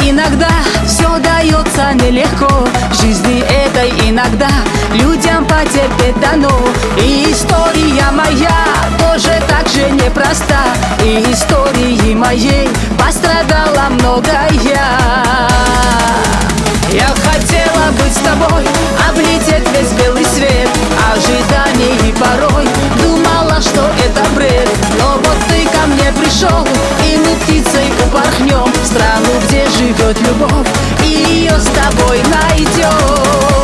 Иногда все дается нелегко, в жизни этой иногда людям потерпеть дано. И история моя тоже так же непроста, и истории моей пострадала многое. Я хотела быть с тобой, облететь весь белый свет ожиданий, и порой думала, что это бред. Но вот ты ко мне пришел, и мы птицей упорхнем в страну, где живет любовь, и ее с тобой найдем.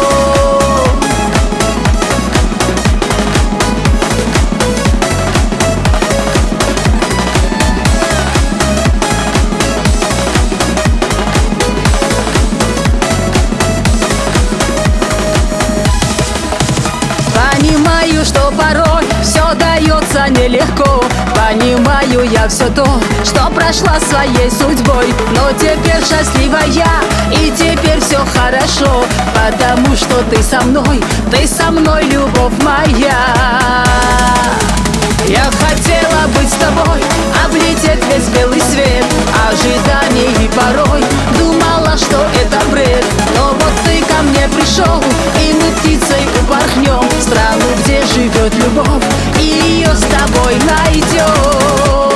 Понимаю, что порой все дается нелегко, понимаю я все то, что прошла своей судьбой. Но теперь счастлива я, и теперь все хорошо, потому что ты со мной, любовь моя. Я хотела быть с тобой, облететь весь белый свет ожиданий, и порой думала, что это бред. Но вот ты ко мне пришел, и мы птицей упорхнем в страну, где живет любовь, и ее с тобой найдем.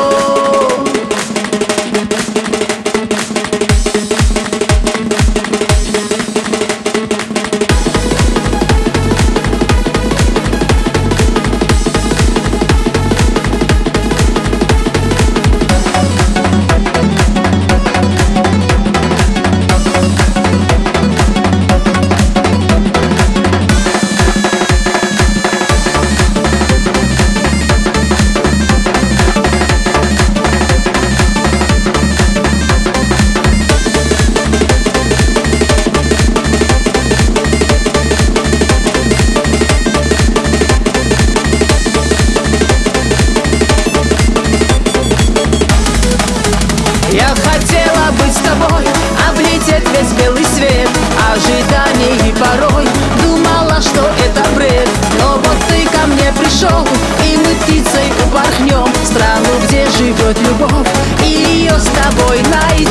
Я хотела быть с тобой, облететь весь белый свет ожиданий, и порой думала, что это бред. Но вот ты ко мне пришел, и мы птицей упорхнем в страну, где живет любовь, и ее с тобой найдем.